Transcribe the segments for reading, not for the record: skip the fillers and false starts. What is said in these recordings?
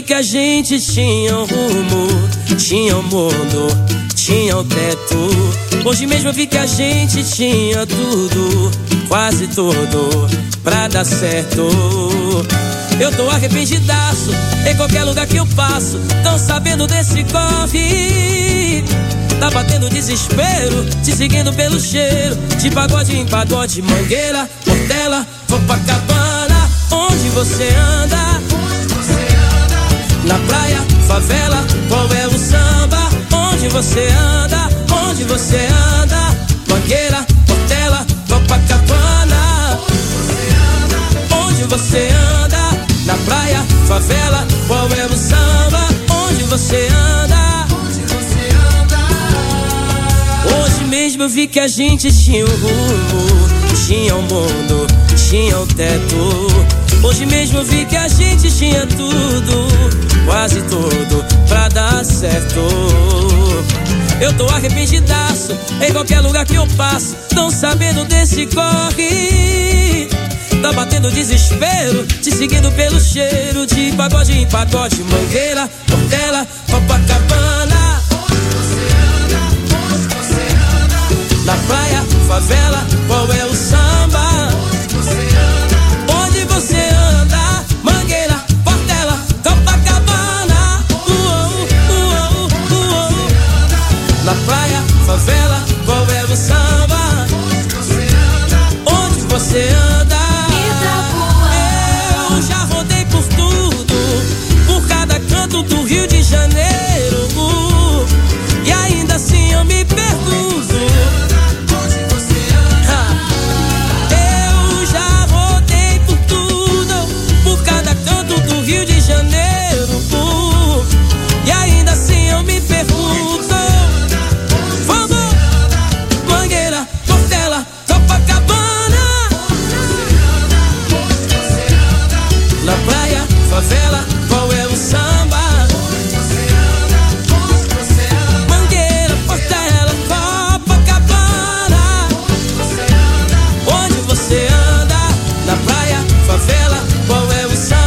vi que a gente tinha um rumo, tinha um mundo, tinha um teto. Hoje mesmo eu vi que a gente tinha tudo, quase tudo, pra dar certo. Eu tô arrependidaço, em qualquer lugar que eu passo, tão sabendo desse corre. Tá batendo desespero, te seguindo pelo cheiro, de pagode em pagode, Mangueira, Portela, Copacabana. Onde você anda? Na praia, favela, qual é o samba? Onde você anda? Onde você anda? Mangueira, Portela, Copacabana. Onde você anda? Na praia, favela, qual é o samba? Onde você anda? Hoje mesmo eu vi que a gente tinha um rumo, tinha um mundo, tinha um teto. Hoje mesmo eu vi que a gente tinha tudo, quase tudo, pra dar certo. Eu tô arrependidaço, em qualquer lugar que eu passo, tão sabendo desse corre. Tá batendo desespero, te seguindo pelo cheiro, de pagode em pagode, Mangueira, Portela, Copacabana. Na praia, favela, qual é o samba? Onde você anda? Mangueira, Portela, Copacabana. Na praia, favela, qual é o samba? Onde você anda? Eu já rodei por tudo, por cada canto do Rio de Janeiro, e ainda assim eu me pergunto. Rio de Janeiro, e ainda assim eu me pergunto. Vamos! Mangueira, Portela, Copacabana. Na praia, favela, qual é o samba? Mangueira, Portela, Copacabana. Onde você anda? Na praia, favela, qual é o samba?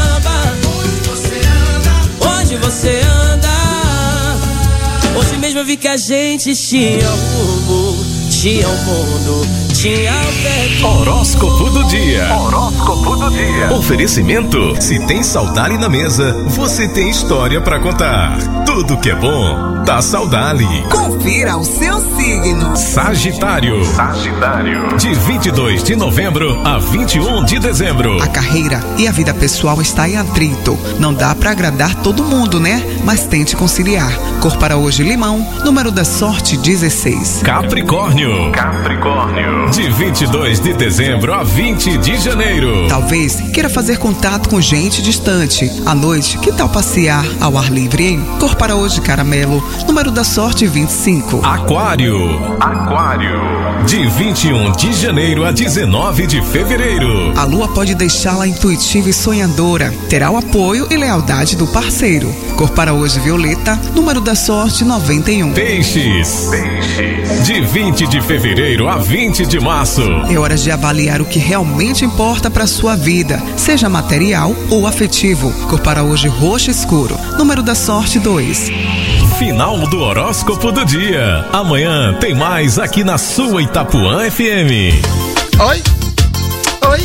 Você anda. Hoje mesmo eu vi que a gente tinha rumo, tinha um mundo, tinha o teto. Horóscopo do dia. Horóscopo do dia. Oferecimento: se tem Saudali na mesa, você tem história pra contar. Tudo que é bom tá Saudali. Confira o seu signo. Sagitário. Sagitário. De 22 de novembro a 21 de dezembro. A carreira e a vida pessoal está em atrito. Não dá pra agradar todo mundo, né? Mas tente conciliar. Cor para hoje, limão. Número da sorte, 16. Capricórnio. Capricórnio. De 22 de dezembro a 20 de janeiro. Talvez queira fazer contato com gente distante. À noite, que tal passear ao ar livre, hein? Cor para hoje, caramelo. Número da sorte, 25. Aquário. Aquário. De 21 de janeiro a 19 de fevereiro. A lua pode deixá-la intuitiva e sonhadora. Terá o apoio e lealdade do parceiro. Cor para hoje, violeta. Número da sorte, 91. Peixes. Peixes. De 20 de fevereiro a 20 de março. É hora de avaliar o que realmente importa para sua vida, seja material ou afetivo. Cor para hoje, roxo escuro. Número da sorte, 2. Final do horóscopo do dia. Amanhã tem mais aqui na sua Itapuã FM. Oi? Oi?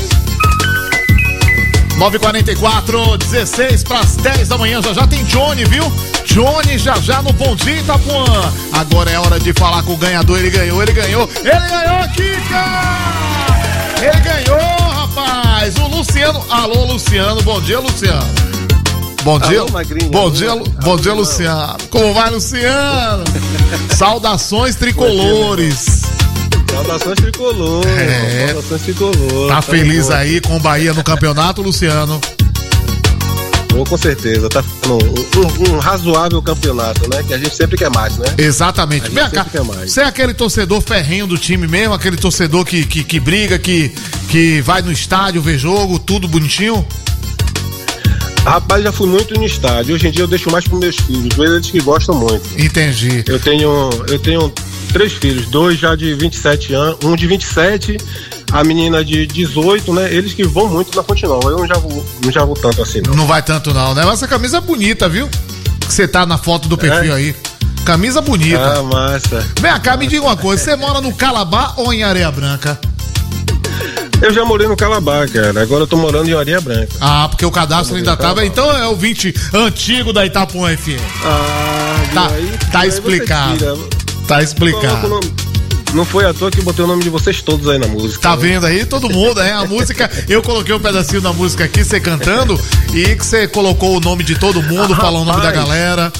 9h44, 16 para as 10 da manhã. Já tem Johnny, viu? Johnny já no Bom Dia Itapuã. Agora é hora de falar com o ganhador. Ele ganhou, Kika! Ele ganhou, rapaz! O Luciano. Alô, Luciano. Bom dia, Luciano. Bom dia, alô, Magrinho. Bom dia, Luciano. Como vai, Luciano? Saudações tricolores. Saudações tricolores. Saudações tricolores. Tá feliz aí com o Bahia no campeonato, Luciano? Com certeza, tá ficando um razoável campeonato, né? Que a gente sempre quer mais, né? Exatamente. Vem cá, você é aquele torcedor ferrenho do time mesmo, aquele torcedor que briga, que vai no estádio ver jogo, tudo bonitinho? Rapaz, já fui muito no estádio. Hoje em dia eu deixo mais pros meus filhos, eles que gostam muito. Entendi. Eu tenho 3 filhos, 2 já de 27 anos, um de 27, a menina de 18, né? Eles que vão muito na Fonte Nova. Eu não já vou tanto assim, não. Não vai tanto não, né? Mas essa camisa é bonita, viu? Que você tá na foto do perfil aí. Camisa bonita. Ah, massa. Vem cá, me diga uma coisa. Você mora no Calabar ou em Areia Branca? Eu já morei no Calabar, cara. Agora eu tô morando em Areia Branca. Ah, porque o cadastro ainda tava. Então é o ouvinte antigo da Itapuã FM. Tá explicado. Tá explicado. Não foi à toa que eu botei o nome de vocês todos aí na música. Tá vendo aí? Todo mundo, a música. Eu coloquei um pedacinho da música aqui, você cantando, e que você colocou o nome de todo mundo, falou o nome da galera.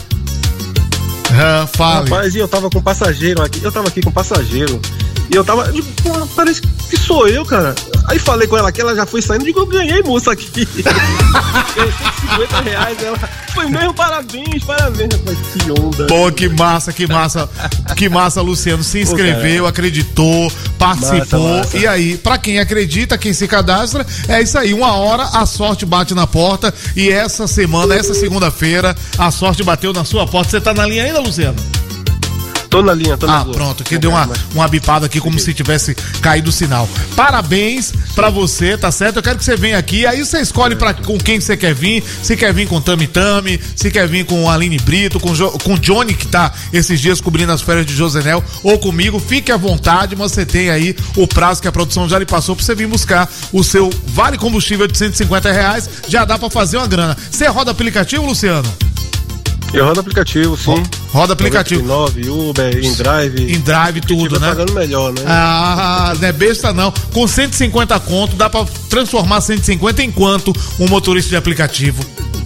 Fale. Rapaz, e eu tava com um passageiro aqui. Eu tava aqui com um passageiro. E eu tava, digo, pô, parece que sou eu, cara. Aí falei com ela que ela já foi saindo, digo, eu ganhei, moça, aqui. Ganhei R$150, ela foi mesmo, parabéns. Que onda. Pô, que massa, Luciano. Se inscreveu, acreditou, participou. Massa. E aí, pra quem acredita, quem se cadastra, é isso aí. 1 hora, a sorte bate na porta. E essa semana, essa segunda-feira, a sorte bateu na sua porta. Você tá na linha ainda, Luciano? Tô na linha. Pronto, que deu uma bipada aqui como se tivesse caído o sinal. Parabéns pra você, tá certo? Eu quero que você venha aqui, aí você escolhe com quem você quer vir, se quer vir com Tami Tami, se quer vir com Aline Brito, com Johnny, que tá esses dias cobrindo as férias de Josenel, ou comigo, fique à vontade, mas você tem aí o prazo que a produção já lhe passou pra você vir buscar o seu vale combustível de R$150, já dá pra fazer uma grana. Você roda aplicativo, Luciano? Eu rodo aplicativo, sim. Roda aplicativo. 99, Uber, InDrive. Tudo, né? Pagando melhor, né? Ah, não é besta não. Com 150 conto, dá pra transformar 150 em quanto um motorista de aplicativo?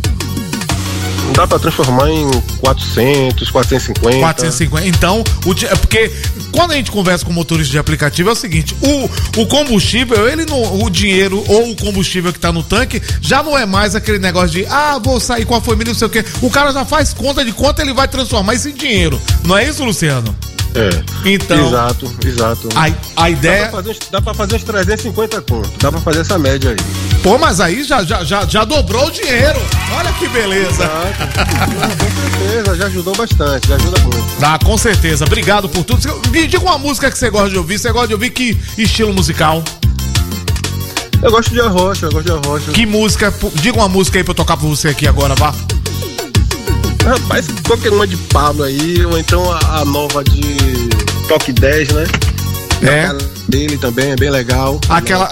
Dá pra transformar em 400, 450. 450. Então, porque quando a gente conversa com motorista de aplicativo é o seguinte, o combustível, o dinheiro ou o combustível que tá no tanque já não é mais aquele negócio de, vou sair com a família, não sei o quê. O cara já faz conta de quanto ele vai transformar isso em dinheiro. Não é isso, Luciano? Então, exato. A ideia... Dá pra fazer uns 350 conto. Dá pra fazer essa média aí. Pô, mas aí já dobrou o dinheiro. Olha que beleza. Com certeza, já ajudou bastante, já ajuda muito. Com certeza. Obrigado por tudo. Me diga uma música que você gosta de ouvir. Você gosta de ouvir que estilo musical? Eu gosto de arrocha. Que música? Diga uma música aí pra eu tocar pra você aqui agora, vá. Rapaz, qualquer uma de Pablo aí, ou então a nova de Toque 10, né? Dele também é bem legal. Aquela.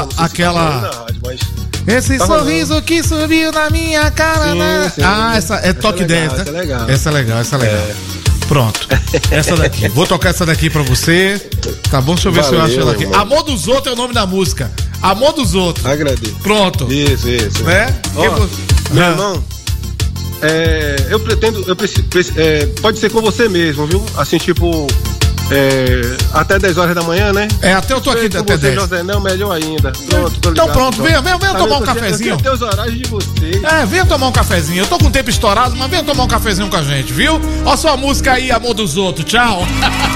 Esse sorriso que subiu na minha cara. Sim. Essa é Toque 10, né? Essa é legal. Pronto. Essa daqui. Vou tocar essa daqui pra você. Tá bom? Deixa eu ver se eu acho ela aqui. Mano. Amor dos Outros é o nome da música. Amor dos Outros. Agradeço. Pronto. Isso. Né? Meu irmão, eu pretendo, pode ser com você mesmo, viu? Assim, tipo, até 10 horas da manhã, né? Até eu tô aqui até 10. José, não, melhor ainda. Pronto, tô ligado. Então pronto, venha tomar um cafezinho. Eu tenho os horários de vocês. Venha tomar um cafezinho. Eu tô com o tempo estourado, mas venha tomar um cafezinho com a gente, viu? Ó sua música aí, Amor dos Outros. Tchau.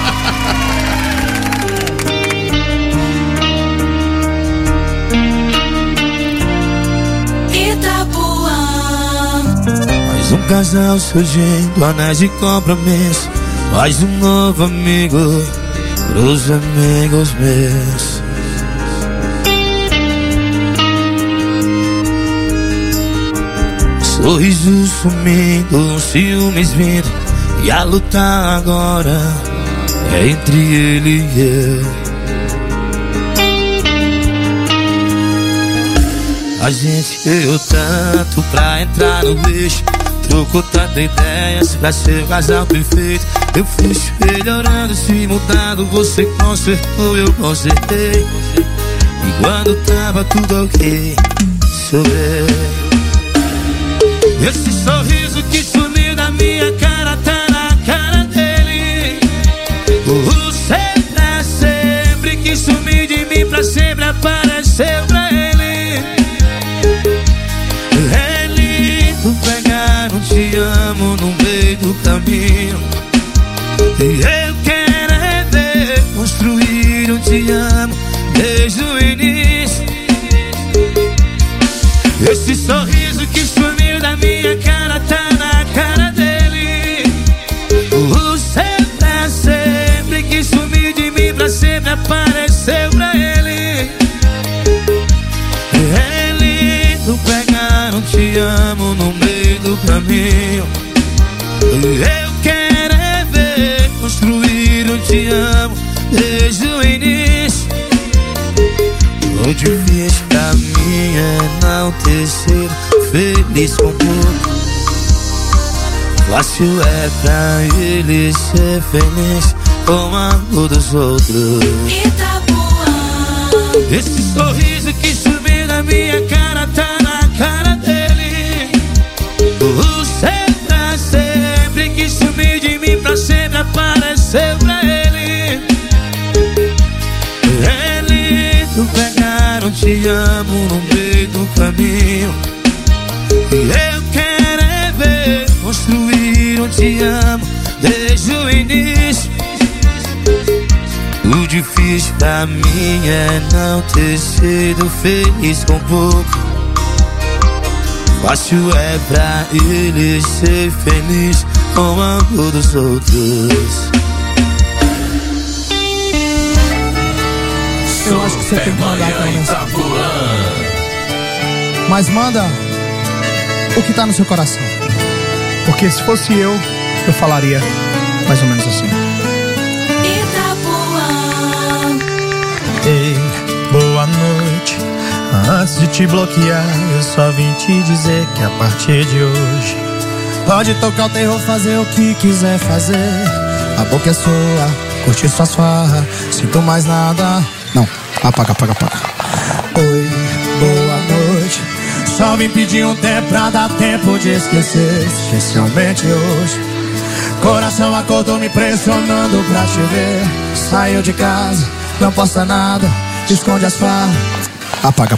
Um casal surgindo, anéis de compromisso, mais um novo amigo pros amigos meus. Sorriso sumindo, ciúmes vindo, e a luta agora é entre ele e eu. A gente deu tanto pra entrar no lixo, trocou tanta ideias pra ser o casal perfeito. Eu fui se melhorando, se mudando, você consertou, eu consertei. E quando tava tudo ok, sobrei. Esse sorriso que sumiu da minha cara tá na cara dele. O ser pra sempre que sumiu de mim pra sempre apareceu pra ele. É lindo pegar um te amo no meio do caminho, e eu quero é ver construir um te amo desde o início. Esse sorriso que sumiu da minha cara tá na cara dele. O ser pra sempre que sumiu de mim pra sempre apareceu pra ele. caminho. Eu quero é ver construir um te amo desde o início. O difícil pra mim é não ter sido feliz com pouco. Fácil é pra ele ser feliz com o amor dos outros. Esse sorriso que subiu na minha cara tá na cara dele. O ser pra sempre que sumiu de mim pra sempre apareceu pra ele. É lindo pegar um te amo no meio do caminho. E eu quero é ver construir um te amo desde o início. O difícil pra mim é não ter sido feliz com pouco. Fácil é pra ele ser feliz com o amor dos outros. Eu acho que você tem que mandar também. Mas manda o que tá no seu coração. Porque se fosse eu falaria mais ou menos assim. Ei, boa noite. Antes de te bloquear, eu só vim te dizer que a partir de hoje pode tocar o terror, fazer o que quiser fazer. A boca é sua, curtir suas farras. Sinto mais nada. Não, apaga. Oi, boa noite. Só vim pedir um tempo pra dar tempo de esquecer, especialmente hoje. Coração acordou me pressionando pra te ver. Saiu de casa, não posta nada, esconde as farras. Apaga.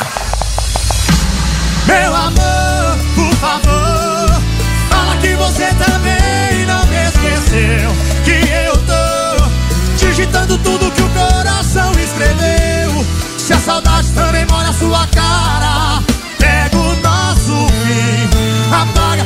Meu amor, por favor, fala que você também não me esqueceu. Que eu tô digitando tudo que o coração escreveu. Se a saudade também mora na sua cara, pega o nosso fim. Apaga.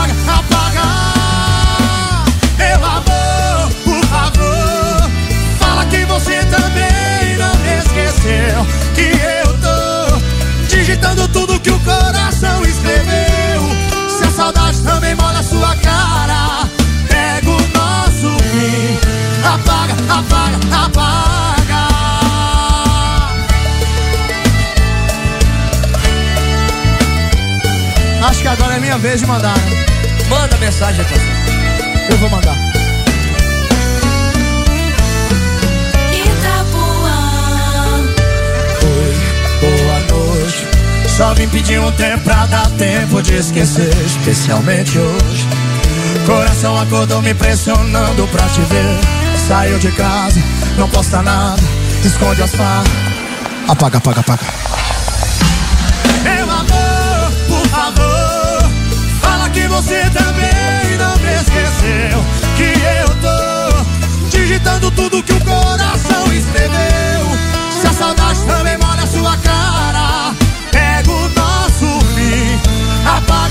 Meu amor, por favor, fala que você também não me esqueceu. Que eu tô digitando tudo que o coração escreveu. Se a saudade também mora na sua cara, pega o nosso fim. Apaga. Acho que agora é minha vez de mandar, né? Manda mensagem, eu vou mandar. Oi, boa noite. Só vim pedir um tempo pra dar tempo de esquecer, especialmente hoje. Coração acordou me pressionando pra te ver. Saiu de casa, não posta nada, esconde as farras. Apaga. Meu amor, por favor, fala que você também não me esqueceu. Que eu tô digitando tudo que o coração escreveu. Se a saudade também mora na sua cara, pega o nosso fim. Apaga.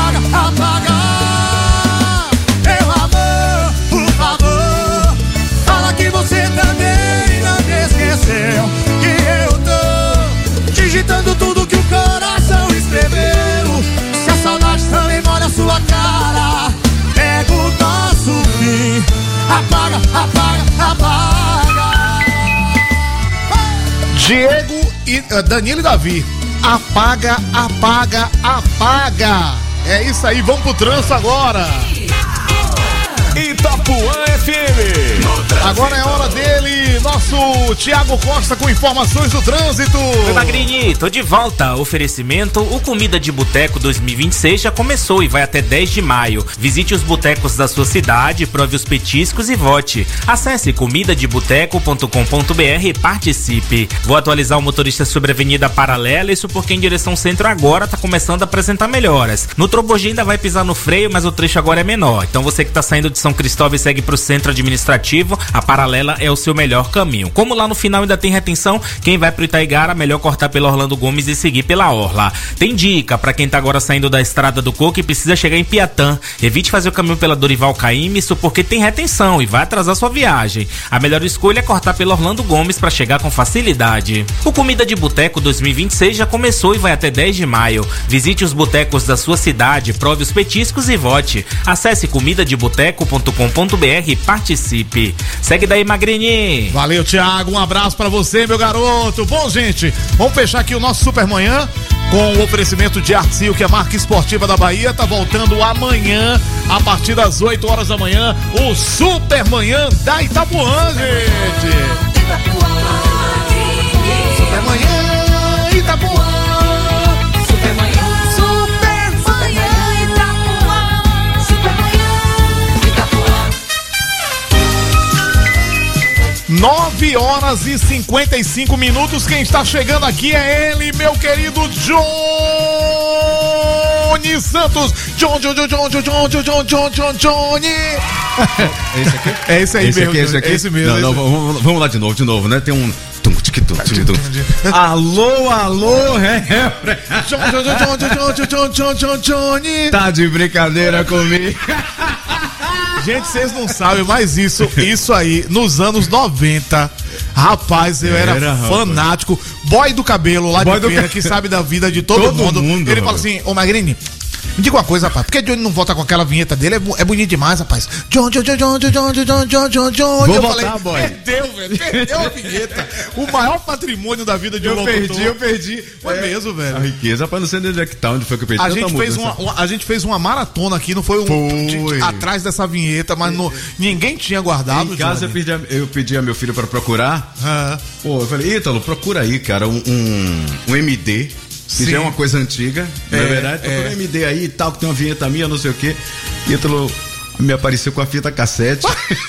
Meu amor, por favor, fala que você também não me esqueceu. Que eu tô digitando tudo que o coração escreveu. Se a saudade também mora na sua cara, pega o nosso fim. Apaga. Diego e Danilo e Davi. Apaga. É isso aí, vamos pro trânsito agora. Itapuã FM. Agora é hora dele, nosso Thiago Costa com informações do trânsito. Oi, Magrini, tô de volta. Oferecimento: o Comida de Boteco 2026 já começou e vai até 10 de maio. Visite os botecos da sua cidade, prove os petiscos e vote. Acesse comidadeboteco.com.br e participe. Vou atualizar o motorista sobre a Avenida Paralela, isso porque em direção centro agora tá começando a apresentar melhoras. No Trobogi ainda vai pisar no freio, mas o trecho agora é menor. Então você que tá saindo de São Cristóvão e segue pro centro centro administrativo, a paralela é o seu melhor caminho. Como lá no final ainda tem retenção, quem vai pro Itaigara, melhor cortar pela Orlando Gomes e seguir pela Orla. Tem dica pra quem tá agora saindo da Estrada do Coco e precisa chegar em Piatã. Evite fazer o caminho pela Dorival Caymmi, isso porque tem retenção e vai atrasar sua viagem. A melhor escolha é cortar pela Orlando Gomes pra chegar com facilidade. O Comida de Boteco 2026 já começou e vai até 10 de maio. Visite os botecos da sua cidade, prove os petiscos e vote. Acesse comidadeboteco.com.br e participe. Segue daí, Magrini. Valeu, Thiago. Um abraço pra você, meu garoto. Bom, gente, vamos fechar aqui o nosso Supermanhã com o oferecimento de Artzil, que é a marca esportiva da Bahia. Tá voltando amanhã, a partir das 8 horas da manhã, o Supermanhã da Itapuã, gente. Supermanhã Itapuã. Supermanhã Itapuã. Supermanhã Itapuã. 9 horas e 55 minutos. Quem está chegando aqui é ele, meu querido Johnny Santos. Johnny. É esse aqui? É esse aí esse mesmo. Aqui, esse aqui? É esse mesmo. Não, vamos lá de novo, né? Tem um... Alô, Johnny. Tá de brincadeira comigo. Gente, vocês não sabem, mas isso aí, nos anos 90, rapaz, eu era fanático. Boy do cabelo lá de feira, que sabe da vida de todo mundo. Ele fala assim, ô Magrini, me diga uma coisa, rapaz, por que Johnny não volta com aquela vinheta dele? É bonito demais, rapaz. John. Vou Eu voltar, falei, boy. Perdeu a vinheta. O maior patrimônio da vida de um locutor. Eu perdi. Foi mesmo, velho. A riqueza, rapaz, não sei onde é que tá, onde foi que eu perdi. A gente fez uma maratona aqui, não foi atrás dessa vinheta, mas ninguém tinha guardado. Em casa eu pedi a meu filho pra procurar. Pô, eu falei, Ítalo, procura aí, cara, um MD. Que já é uma coisa antiga, não é verdade? Procura um MD aí e tal, que tem uma vinheta minha, não sei o quê. Ítalo me apareceu com a fita cassete.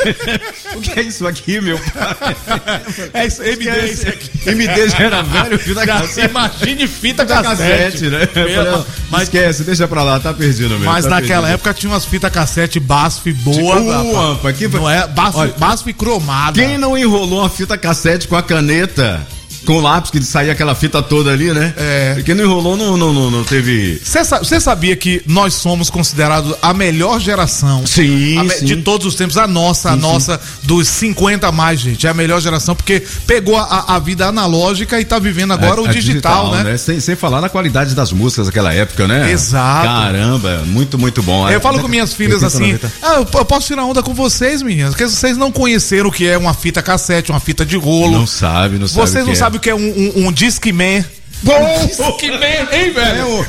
O que é isso aqui, meu pai? É isso, MD é isso aqui. MD já era velho, fita cassete. Imagine fita cassete, né? Mas esquece, deixa pra lá, tá perdido mesmo. Mas naquela época tinha umas fitas cassete BASF boa. Não é? BASF cromada. Quem não enrolou uma fita cassete com a caneta? Com o lápis, que saía aquela fita toda ali, né? Quem não enrolou não teve... Você sabia que nós somos considerados a melhor geração? Sim. De todos os tempos. A nossa dos 50 a mais, gente. É a melhor geração, porque pegou a vida analógica e tá vivendo agora o digital, né? Sem falar na qualidade das músicas daquela época, né? Exato. Caramba, muito bom. Eu falo com minhas filhas assim, eu posso tirar onda com vocês, meninas, porque vocês não conheceram o que é uma fita cassete, uma fita de rolo. Não sabe. Vocês não sabem o que é um Discman. Discman, hein, velho?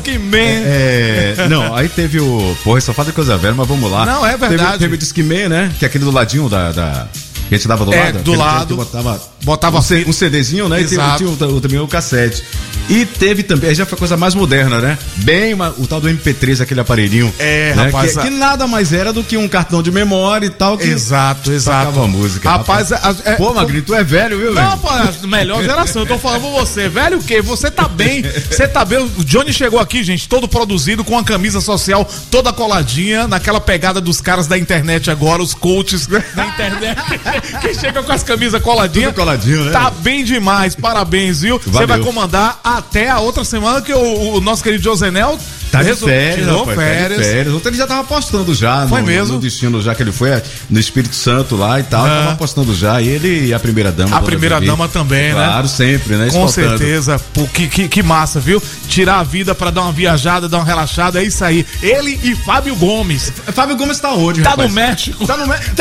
Discman. Não, aí teve o... Porra, só fala de coisa velha, mas vamos lá. Não, é verdade. Teve o Discman, né? Que é aquele do ladinho que a gente dava do lado. Do lado. Botava um CDzinho, né? Exato. E tinha também o cassete. E teve também, aí já foi coisa mais moderna, né? O tal do MP3, aquele aparelhinho. Né? Rapaz. Que nada mais era do que um cartão de memória e tal. Que exato. Tocava a música. Rapaz, pô, Magrinho, tu é velho, viu, velho? Não, pô, melhor geração. Eu tô falando com você. Velho o quê? Você tá bem. O Johnny chegou aqui, gente, todo produzido, com a camisa social toda coladinha, naquela pegada dos caras da internet agora, os coaches da internet. Que chega com as camisas coladinhas. Tudo coladinho, né? Tá bem demais. Parabéns, viu? Você vai comandar até a outra semana, que o nosso querido Josenel tá de férias, rapaz, férias. Ontem ele já tava apostando já no destino, já que ele foi no Espírito Santo lá e tal, tava apostando já, ele e a primeira dama. A primeira dama também, claro, né? Claro, sempre, né? Com certeza. Pô, que massa, viu? Tirar a vida pra dar uma viajada, dar uma relaxada, é isso aí. Ele e Fábio Gomes. Fábio Gomes tá onde, Tá rapaz? no México. Tá no México.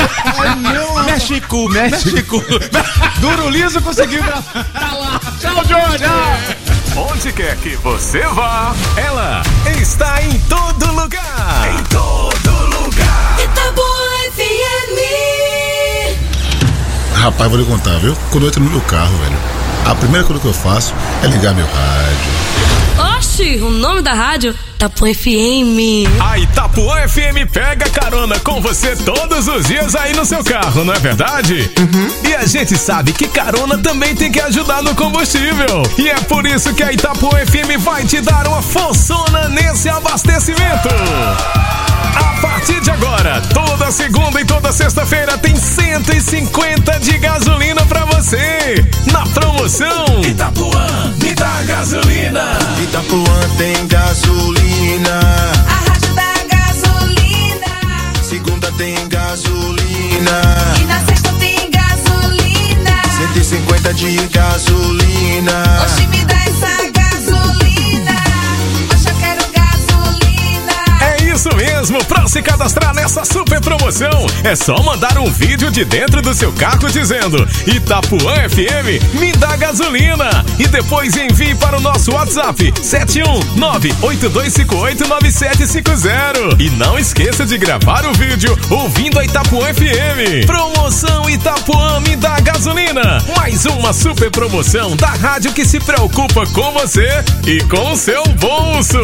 México. Duro liso conseguiu. Tá lá. Tchau, Johnny. Onde quer que você vá, ela está em todo lugar. Em todo lugar. Itapuã FM. Rapaz, vou lhe contar, viu? Quando eu entro no meu carro, velho, a primeira coisa que eu faço é ligar meu rádio. Oxi, o nome da rádio? Itapuã FM. A Itapuã FM pega carona com você todos os dias aí no seu carro, não é verdade? E a gente sabe que carona também tem que ajudar no combustível. E é por isso que a Itapuã FM vai te dar uma forçona nesse abastecimento. A partir de agora, toda segunda e toda sexta-feira tem 150 de gasolina pra você. Na promoção Itapuã, me dá gasolina. Itapuã tem gasolina. A rádio da gasolina. Segunda tem gasolina. E na sexta tem gasolina. 150 de gasolina. Oxi, me dá essa gasolina. Oxe, eu quero gasolina. é isso mesmo. Pra se cadastrar nessa super promoção, é só mandar um vídeo de dentro do seu carro dizendo Itapuã FM, me dá gasolina. E depois envie para o nosso WhatsApp 71982589750. E não esqueça de gravar o vídeo ouvindo a Itapuã FM. Promoção Itapuã, me dá gasolina. Mais uma super promoção da rádio que se preocupa com você e com o seu bolso.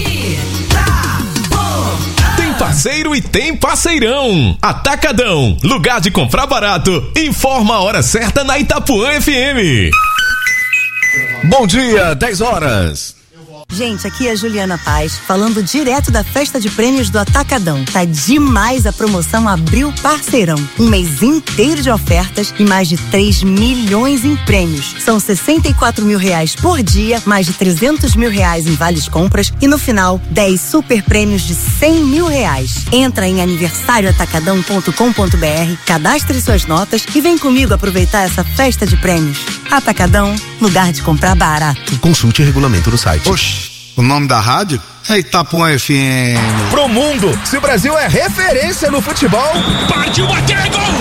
Tem parceiro e tem parceirão. Atacadão, lugar de comprar barato. Informa a hora certa na Itapuã FM. Bom dia, 10 horas. Gente, aqui é a Juliana Paz, falando direto da festa de prêmios do Atacadão. Tá demais a promoção Abril Parceirão. Um mês inteiro de ofertas e mais de 3 milhões em prêmios. São 64 mil reais por dia, mais de 300 mil reais em vales compras e no final, 10 super prêmios de 100 mil reais. Entra em aniversarioatacadão.com.br, cadastre suas notas e vem comigo aproveitar essa festa de prêmios. Atacadão, lugar de comprar barato. Consulte o regulamento no site. Oxi, o nome da rádio é Itapuã FM. Pro mundo, se o Brasil é referência no futebol, partiu bater, gol!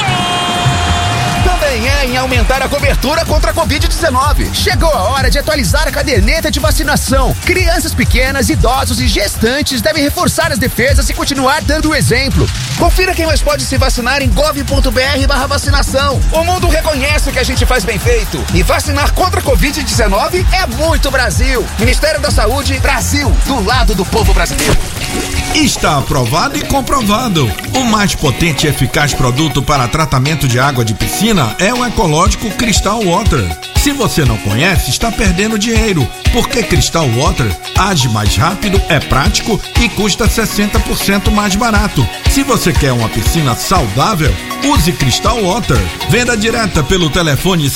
Também é em aumentar a cobertura contra a Covid-19. Chegou a hora de atualizar a caderneta de vacinação. Crianças pequenas, idosos e gestantes devem reforçar as defesas e continuar dando o exemplo. Confira quem mais pode se vacinar em gov.br/vacinação. O mundo reconhece o que a gente faz bem feito. E vacinar contra a Covid-19 é muito Brasil. Ministério da Saúde, Brasil, do lado do povo brasileiro. Está aprovado e comprovado. O mais potente e eficaz produto para tratamento de água de piscina é o ecológico Crystal Water. Se você não conhece, está perdendo dinheiro, porque Crystal Water age mais rápido, é prático e custa 60% mais barato. Se você quer uma piscina saudável, use Crystal Water. Venda direta pelo telefone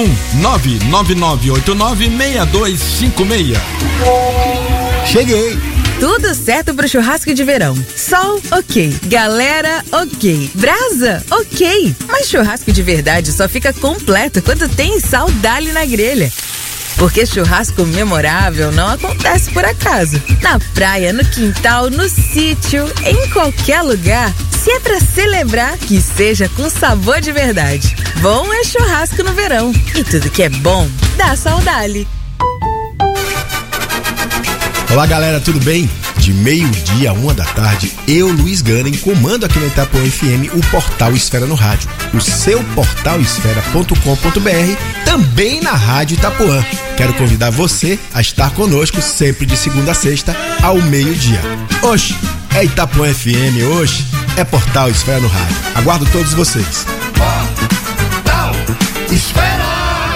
71999896256. Cheguei! Tudo certo pro churrasco de verão. Sol, ok. Galera, ok. Brasa, ok. Mas churrasco de verdade só fica completo quando tem Saudali na grelha. Porque churrasco memorável não acontece por acaso. Na praia, no quintal, no sítio, em qualquer lugar. Se é pra celebrar, que seja com sabor de verdade. Bom é churrasco no verão. E tudo que é bom, dá Saudali. Olá galera, tudo bem? De meio-dia a 1 da tarde, eu, Luiz Ganem, comando aqui na Itapuã FM o Portal Esfera no Rádio. O seu portalesfera.com.br, também na Rádio Itapuã. Quero convidar você a estar conosco sempre de segunda a sexta ao meio-dia. Oxe, é Itapuã FM, oxe, é Portal Esfera no Rádio. Aguardo todos vocês. Portal Esfera.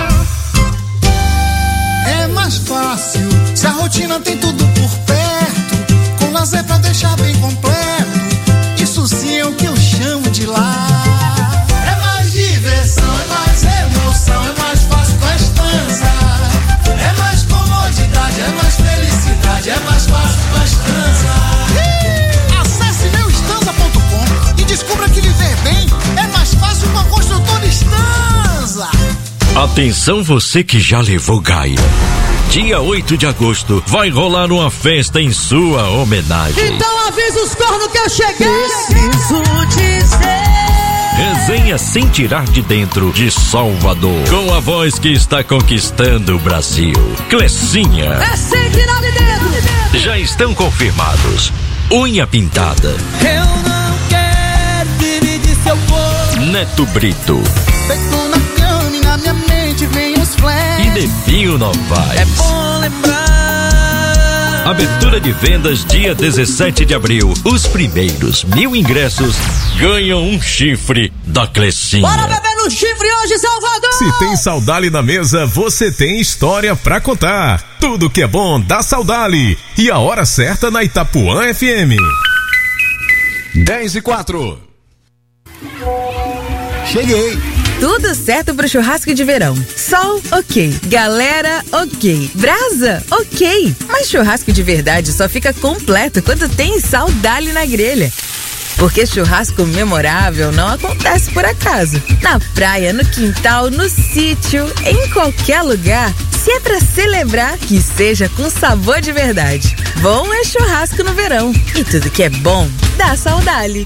É mais fácil se a rotina tem tudo por perto, com lazer pra deixar bem completo. Isso sim é o que eu chamo de lar. É mais diversão, é mais emoção, é mais fácil com a Estanza. É mais comodidade, é mais felicidade, é mais fácil com a Estanza. Acesse meuestanza.com e descubra que viver bem é mais fácil com a construtora Estanza. Atenção você que já levou Gaia. Dia 8 de agosto vai rolar uma festa em sua homenagem. Então avisa os cornos que eu cheguei. Preciso dizer. Resenha sem tirar de dentro de Salvador. Com a voz que está conquistando o Brasil. Clecinha. É sem tirar de dentro. Já estão confirmados. Unha pintada. Eu não quero dividir seu corpo. Neto Brito. Feito na cama e na minha mente vem os flashes. E Nevinho Novaes. É bom lembrar. Abertura de vendas dia 17 de abril. Os primeiros 1.000 ingressos ganham um chifre da Clecinha. Bora beber no chifre hoje, Salvador! Se tem Saudali na mesa, você tem história pra contar. Tudo que é bom dá Saudali. E a hora certa na Itapuã FM. 10:04. Cheguei. Tudo certo pro churrasco de verão. Sol, ok. Galera, ok. Brasa, ok. Mas churrasco de verdade só fica completo quando tem Saudali na grelha. Porque churrasco memorável não acontece por acaso. Na praia, no quintal, no sítio, em qualquer lugar. Se é pra celebrar, que seja com sabor de verdade. Bom é churrasco no verão. E tudo que é bom, dá Saudali.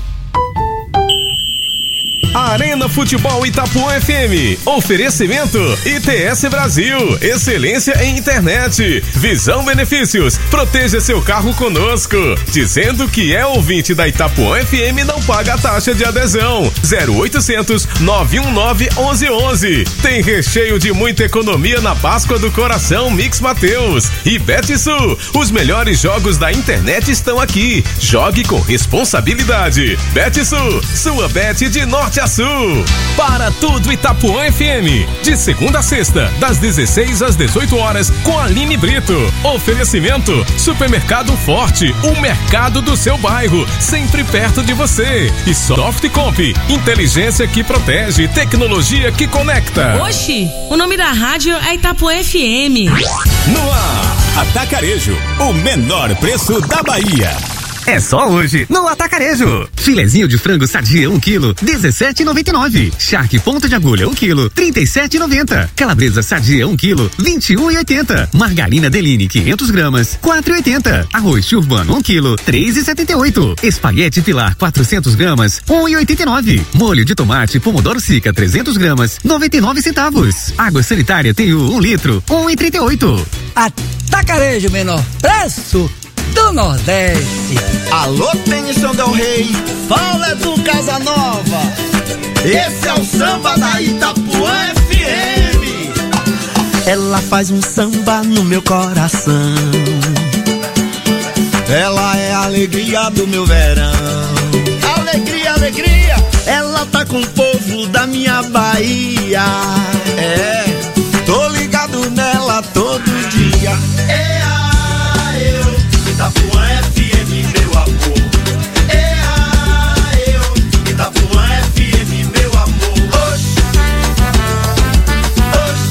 Arena Futebol Itapuã FM. Oferecimento ITS Brasil. Excelência em internet. Visão Benefícios. Proteja seu carro conosco. Dizendo que é ouvinte da Itapuã FM, não paga a taxa de adesão. 0800 919 1111. Tem recheio de muita economia na Páscoa do Coração Mix Mateus. E Betsul. Os melhores jogos da internet estão aqui. Jogue com responsabilidade. Betsul. Sua bet de norte a sul. Para tudo Itapuã FM. De segunda a sexta, das 16 às 18 horas, com Aline Brito. Oferecimento Supermercado Forte, o mercado do seu bairro, sempre perto de você. E Softcomp, inteligência que protege, tecnologia que conecta. Oxi, o nome da rádio é Itapuã FM. No ar, Atacarejo, o menor preço da Bahia. É só hoje, no Atacarejo. Filezinho de frango sadia 1 kg, 17,99. Charque ponta de agulha 1 kg, 37,90. Calabresa sadia 1 kg, 21,80. Margarina Deline 500 gramas, 4,80. Arroz urbano 1 kg, 3,78. Espaguete Pilar 400 gramas, 1,89. Molho de tomate Pomodoro Sica 300 gramas, 99 centavos. Água sanitária Teiu 1 litro, 1,38. Atacarejo, menor preço do Nordeste. Alô, Benção Del Rey, fala do Casa Nova. Esse é o samba da Itapuã FM. Ela faz um samba no meu coração. Ela é a alegria do meu verão. Alegria, alegria. Ela tá com o povo da minha Bahia. É, tô ligado nela todo dia. Itapuã FM, meu amor. Itapuã FM, meu amor. Oxi, oxi.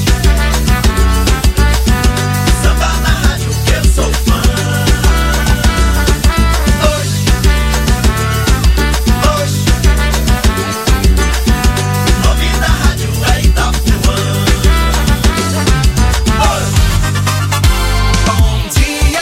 Samba na rádio que eu sou fã. Oxi, oxi. O nome da rádio é Itapuã. Bom dia.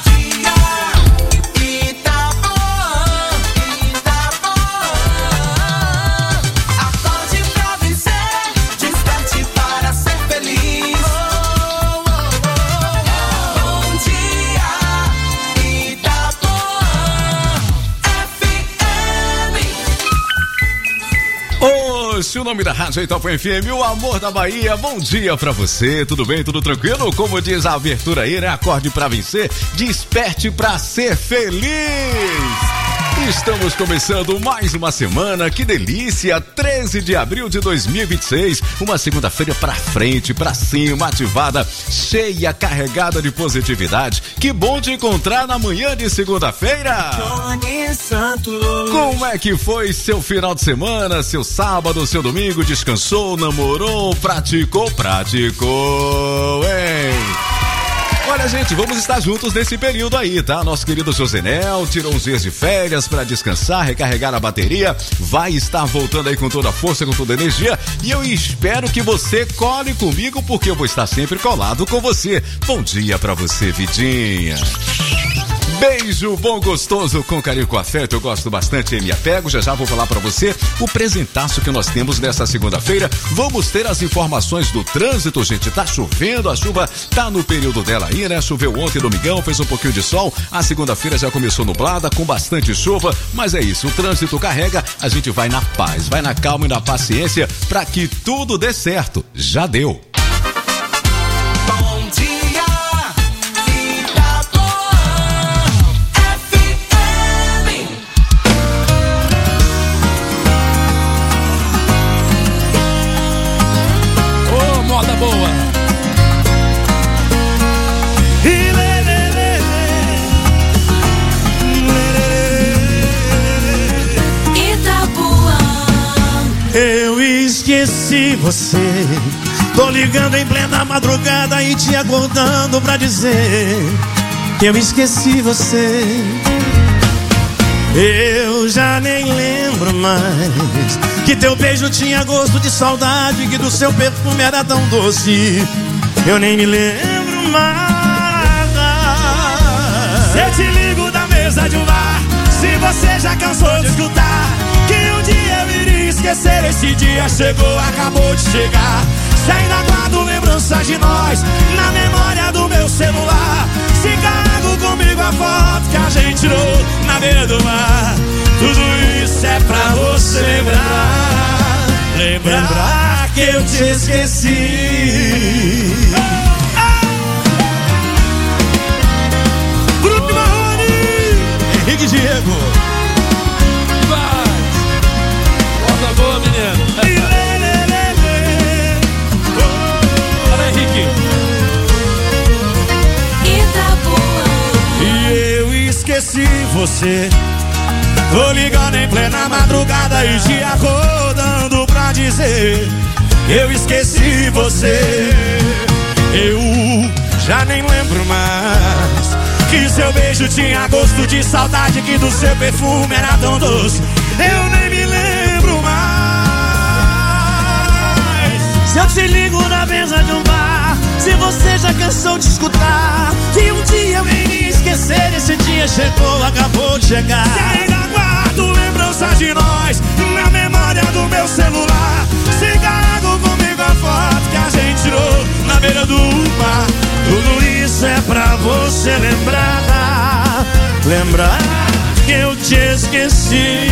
O nome da rádio Itapuã FM, o amor da Bahia. Bom dia pra você, tudo bem, tudo tranquilo? Como diz a abertura aí, né? Acorde pra vencer, desperte pra ser feliz. Estamos começando mais uma semana, que delícia, 13 de abril de 2026, uma segunda-feira pra frente, pra cima, ativada, cheia, carregada de positividade. Que bom te encontrar na manhã de segunda-feira. Como é que foi seu final de semana, seu sábado, seu domingo? Descansou, namorou, praticou, hein? Olha, gente, vamos estar juntos nesse período aí, tá? Nosso querido Josenel tirou uns dias de férias pra descansar, recarregar a bateria, vai estar voltando aí com toda a força, com toda a energia, e eu espero que você cole comigo, porque eu vou estar sempre colado com você. Bom dia pra você, Vidinha. Beijo bom, gostoso, com carinho, com afeto, eu gosto bastante e me apego. Já vou falar pra você o presentaço que nós temos nessa segunda-feira. Vamos ter as informações do trânsito, gente. Tá chovendo, a chuva tá no período dela aí, né? Choveu ontem, domingão, fez um pouquinho de sol. A segunda-feira já começou nublada, com bastante chuva, mas é isso, o trânsito carrega, a gente vai na paz, vai na calma e na paciência pra que tudo dê certo. Já deu. Boa. Eu esqueci você. Tô ligando em plena madrugada e te acordando pra dizer que eu esqueci você. Eu já nem lembro mais que teu beijo tinha gosto de saudade, que do seu perfume era tão doce. Eu nem me lembro mais. Se eu te ligo da mesa de um bar, se você já cansou de escutar que um dia eu iria esquecer, esse dia chegou, acabou de chegar. Se ainda guardo lembranças de nós na memória do meu celular, se carrego comigo a foto que a gente tirou na beira do mar, tudo isso é pra você lembrar. Lembrar que eu te esqueci. Grupo Marrone, Henrique Diego. Vai. Volta boa, menino. E eu esqueci você. Tô ligando em plena madrugada e te acordando pra dizer eu esqueci você. Eu já nem lembro mais que seu beijo tinha gosto de saudade, que do seu perfume era tão doce. Eu nem me lembro mais. Se eu te ligo na mesa de um bar, se você já cansou de escutar que um dia eu iria esquecer, esse dia chegou, acabou de chegar. Se ainda guardo lembranças de nós na memória do meu celular, se carrego comigo a foto que a gente tirou na beira do mar, tudo isso é pra você lembrar. Lembrar que eu te esqueci.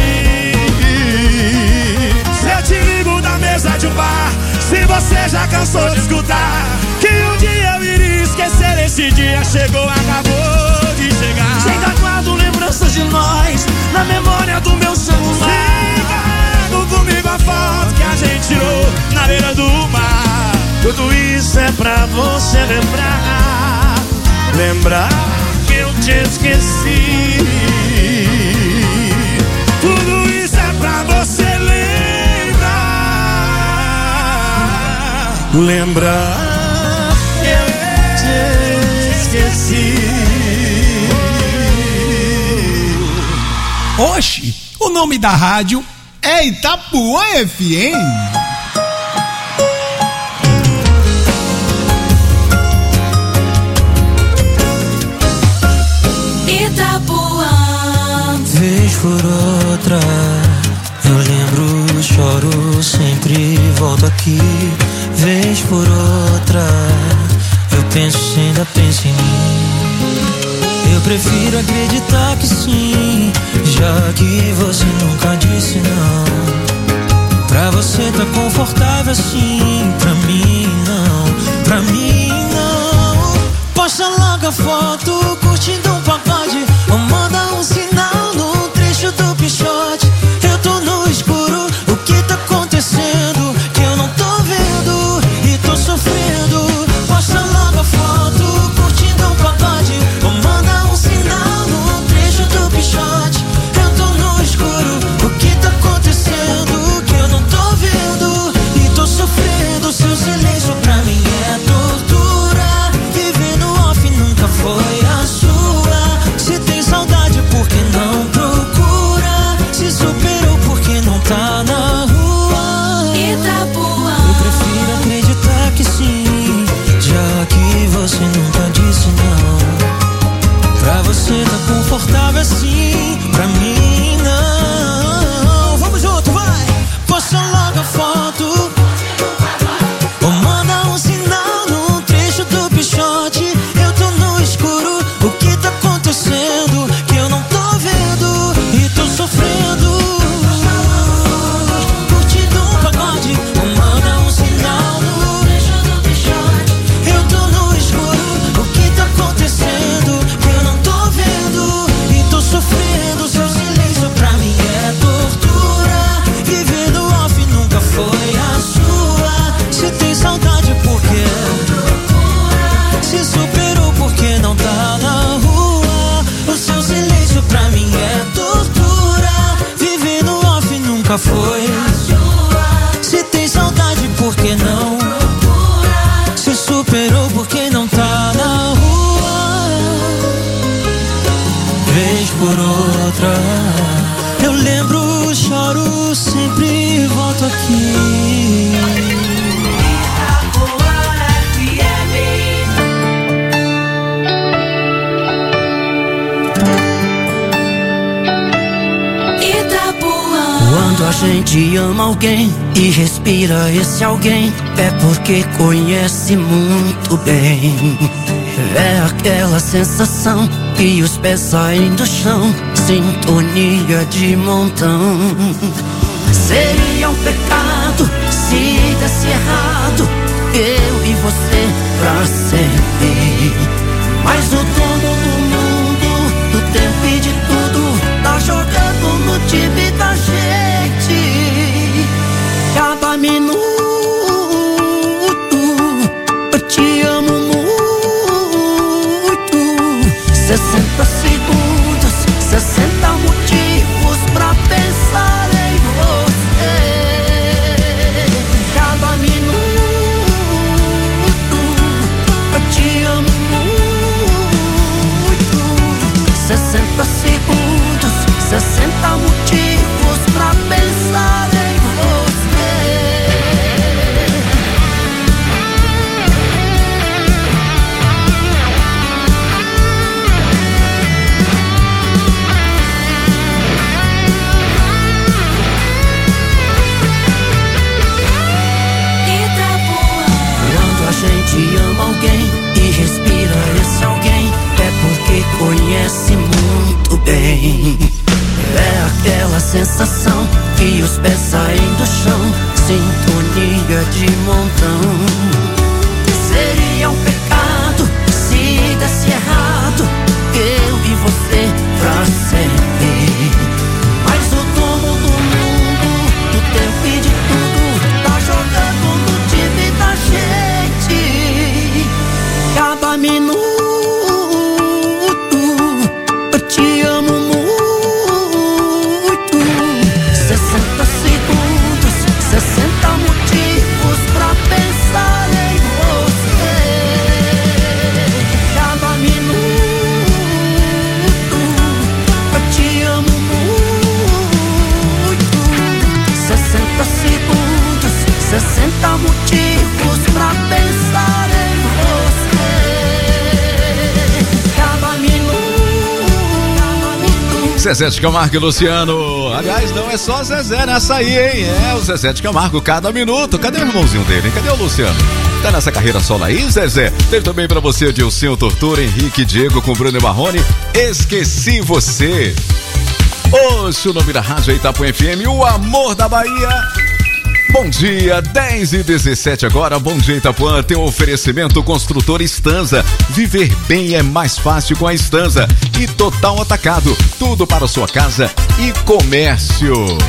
Se eu te ligo da mesa de um bar, se você já cansou de escutar que um dia eu iria esquecer, esse dia chegou, acabou de chegar. Se ainda guardo lembranças de nós na memória do meu celular, se carrego comigo a foto que a gente tirou na beira do mar, tudo isso é pra você lembrar. Lembrar que eu te esqueci. Tudo isso é pra você lembrar. Lembrar que eu te esqueci. Oxi, o nome da rádio é Itapuã FM. Vez por outra, eu lembro, choro, sempre volto aqui. Vez por outra, eu penso, ainda penso em mim. Eu prefiro acreditar que sim, já que você nunca disse não. Pra você tá confortável assim, pra mim não, pra mim não. Posta logo a foto, curtindo um pagode, ou manda um sinal no trecho do pichote. Eu tô no escuro, o que tá acontecendo? Que eu não tô vendo e tô sofrendo. Posta logo a foto, curtindo um pagode, ou manda um sinal no trecho do pichote. Eu tô no escuro, o que tá acontecendo? Que eu não tô vendo e tô sofrendo. Seu silêncio pra mim é tortura. Viver no off nunca foi a sua. Se tem saudade, por que não procura? Se superou, por que não tá na rua? Itapuã. Eu prefiro acreditar que sim, já que você nunca disse não. Pra você tá confortável assim, pra mim não. Vamos junto, vai! Posta logo a foto, ou manda um sinal no trecho do pichote. Eu tô no escuro, o que tá acontecendo? Que eu não tô vendo e tô sofrendo. Curtindo um pagode, ou manda um sinal no trecho do pichote. Eu tô no escuro, o que tá acontecendo? Que eu não tô vendo e tô sofrendo. Seu silêncio vez por outra. Eu lembro, choro, sempre volto aqui. Quando a gente ama alguém e respira esse alguém, é porque conhece muito bem. É aquela sensação que os pés saem do chão, sintonia de montão. Seria um pecado se desse errado, eu e você pra sempre. Mas o dono do mundo, do tempo e de tudo, tá jogando no time da gente. Cada minuto eu te amo muito. 60 segundos, 60 motivos pra pensar em você. Cada minuto eu te amo muito. 60 segundos, 60 motivos pra pensar em você. Quando a gente ama alguém e respira esse alguém, é porque conhece muito bem. É aquela sensação que os pés saem do chão, sintonia de montão. Seria um pecado se desse errado, eu e você pra sempre. Mas o dono do mundo, do tempo e de tudo, tá jogando no time da gente. Cada minuto eu te amo muito. 60 segundos, 60 motivos pra pensar em você. Cada minuto eu te amo muito. 60 segundos, 60 motivos pra pensar em você. Cada minuto. Zezé de Camargo e Luciano. Aliás, não é só Zezé nessa aí, hein? É o Zezé de Camargo cada minuto. Cadê o irmãozinho dele, hein? Cadê o Luciano? Tá nessa carreira solo aí, Zezé? Teve também pra você, Dilcinho Tortura, Henrique e Diego com Bruno e Marrone. Esqueci você. Hoje o nome da rádio é Itapuã FM, o amor da Bahia. Bom dia, 10h17 agora. Bom dia, Itapuã. Tem um oferecimento Construtora Estanza. Viver bem é mais fácil com a Estanza. E Total Atacado. Tudo para a sua casa e comércio.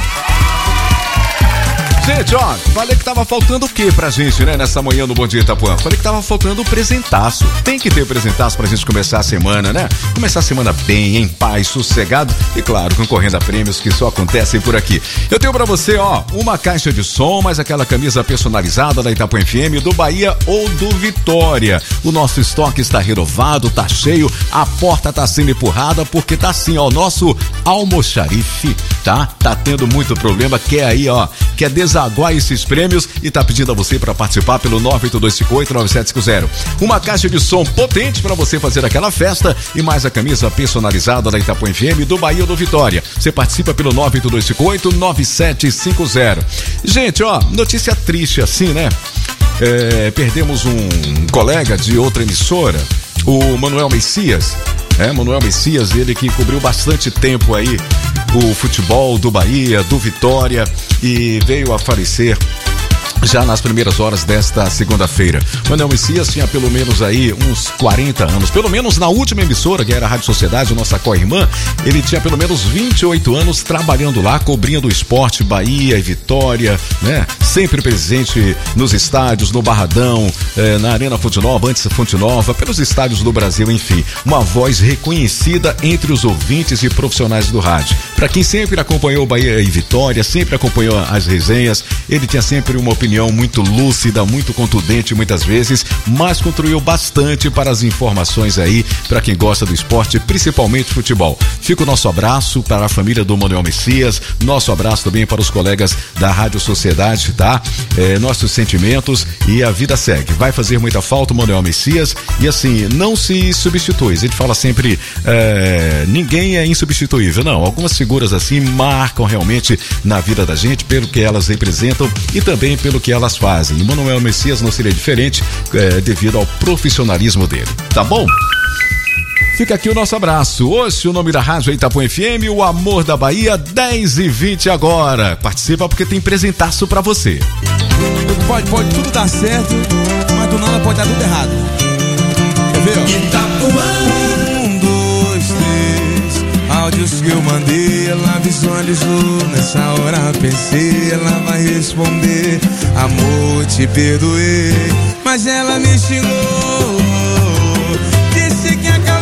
Gente, ó, falei que tava faltando o que pra gente, né, nessa manhã no Bom Dia Itapuã? Falei que tava faltando o presentaço. Tem que ter presentaço pra gente começar a semana, né? Começar a semana bem, em paz, sossegado e, claro, concorrendo a prêmios que só acontecem por aqui. Eu tenho pra você, ó, uma caixa de som, mais aquela camisa personalizada da Itapuã FM, do Bahia ou do Vitória. O nosso estoque está renovado, tá cheio, a porta tá sendo empurrada porque tá assim, ó, o nosso almoxarife, tá? Tá tendo muito problema, quer aí, ó, quer desaguar esses prêmios e tá pedindo a você para participar pelo 982589750. Uma caixa de som potente para você fazer aquela festa e mais a camisa personalizada da Itapuã FM, do Bahia ou do Vitória. Você participa pelo 982589750. Gente, ó, notícia triste assim, né? Perdemos um colega de outra emissora, o Manuel Messias. Manuel Messias, ele que cobriu bastante tempo aí o futebol do Bahia, do Vitória, e veio a falecer já nas primeiras horas desta segunda-feira. Manuel Messias tinha pelo menos aí uns 40 anos, pelo menos na última emissora, que era a Rádio Sociedade, nossa co-irmã, ele tinha pelo menos 28 anos trabalhando lá, cobrindo o esporte Bahia e Vitória, né? Sempre presente nos estádios, no Barradão, na Arena Fonte Nova, antes Fonte Nova, pelos estádios do Brasil, enfim. Uma voz reconhecida entre os ouvintes e profissionais do rádio. Para quem sempre acompanhou Bahia e Vitória, sempre acompanhou as resenhas, ele tinha sempre uma opinião opinião muito lúcida, muito contundente muitas vezes, mas contribuiu bastante para as informações aí, para quem gosta do esporte, principalmente futebol. Fica o nosso abraço para a família do Manuel Messias, nosso abraço também para os colegas da Rádio Sociedade, tá? Nossos sentimentos e a vida segue. Vai fazer muita falta o Manuel Messias e assim, não se substitui. A gente fala sempre, ninguém é insubstituível, não. Algumas figuras assim marcam realmente na vida da gente pelo que elas representam e também pelo que elas fazem. E Manuel Messias não seria diferente devido ao profissionalismo dele, tá bom? Fica aqui o nosso abraço. Hoje o nome da rádio é Itapuã FM, o amor da Bahia, 10h20 agora. Participa porque tem presentaço pra você. Pode tudo dar certo, mas do nada pode dar tudo errado. Quer ver, ó? Itapuã, 1, 2, 3. Áudios que eu mandei, ela visualizou. Nessa hora pensei, ela vai responder. Amor, te perdoei, mas ela me xingou. Disse que acabou.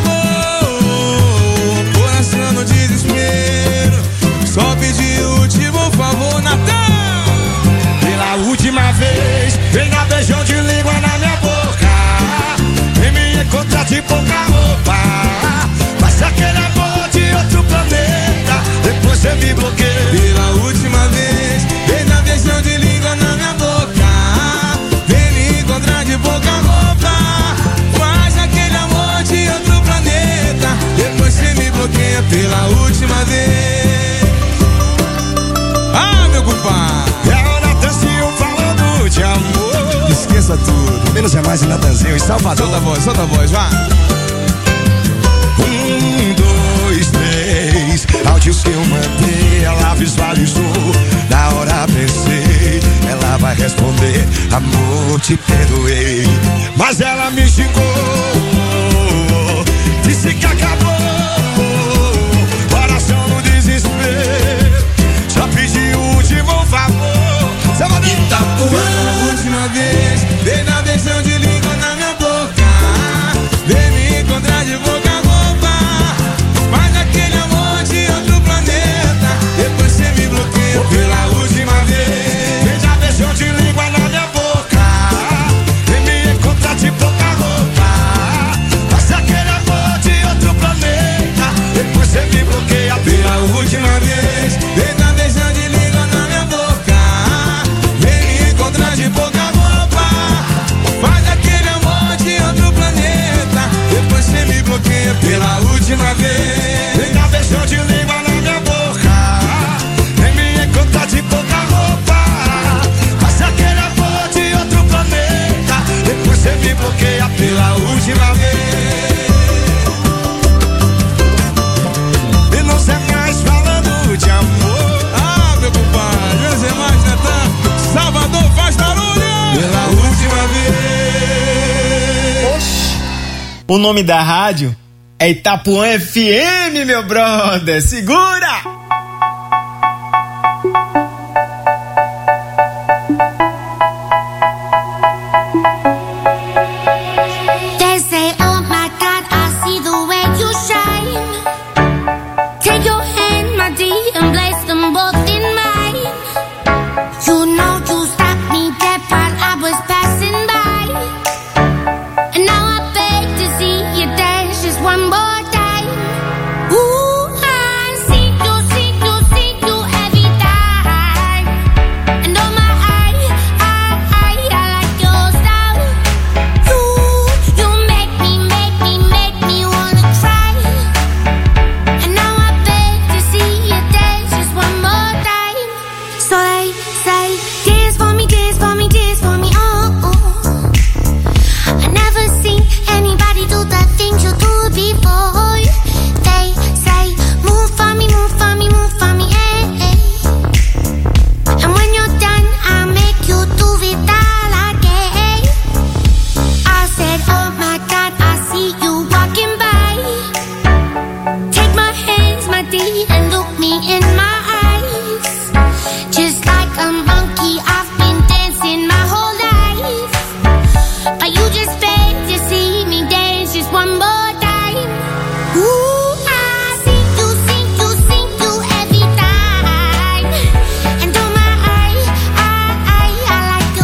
No desespero, só pedi o último favor, Natal. Pela última vez, vem dar beijão de língua na minha boca. Vem me encontrar de pouca roupa. Faz aquele amor de outro planeta, depois você me bloqueia. Pela última vez, vem dar beijão de língua na minha boca. Vem me encontrar de pouca roupa. Faz aquele amor de outro planeta, depois você me bloqueia. Pela última vez. Ah, meu compadre, é o Natanzinho falando de amor. Esqueça tudo, menos é mais o Natanzinho em Salvador. Solta a voz, vá. 1, 2, 3. Áudios que eu mandei, ela visualizou. Na hora pensei, ela vai responder. Amor, te perdoei, mas ela me xingou. Disse que acabou. Só pedi o último favor. Itapuã, pela última vez, vem dar beijão de língua na minha boca. Vem me encontrar de boca a boca. Faz aquele amor de outro planeta, depois você me bloqueia. Pela última vez, vem dar beijão de língua na minha boca. Vem me encontrar de boca a boca. Faz aquele amor de outro planeta, depois você me bloqueia. Pela última vez, vem dar beijão de língua na minha boca. Vem me encontrar de boca a boca. Faz aquele amor de outro planeta, depois você me bloqueia. Pela última vez, vem dar beijão de língua na minha boca. Vem me encontrar de boca a roupa. Faz aquele amor de outro planeta, depois você me bloqueia. Pela última vez. De amor. Ah, meu compadre, menos é mais, Natan. Salvador faz barulho. Pela última vez. Oxi. O nome da rádio é Itapuã FM, meu brother. Segura! They say, oh my God, I see the way you shine. Take your hand, my dear, and place them both in mine. You know you stopped me dead while I was passing by. And now I beg to see you dance just one more time. Ooh, I see you every time. And oh my, I like your style. You make me wanna cry. And now I beg to see you dance just one more time. So they say, dance for me, dance for me, dance for me, oh, oh. I never seen anybody do the things you do before. They say, move for me, move for me, move for me, eh, eh. And when you're done, I'll make you do it all again. I said, oh my God, I see you walking by. Take my hands, my dear, and look me in my eyes. Just like a monkey, I've been dancing my whole life. But you just beg to see me dance just one more time. Ooh, I see you every time. And oh my, I like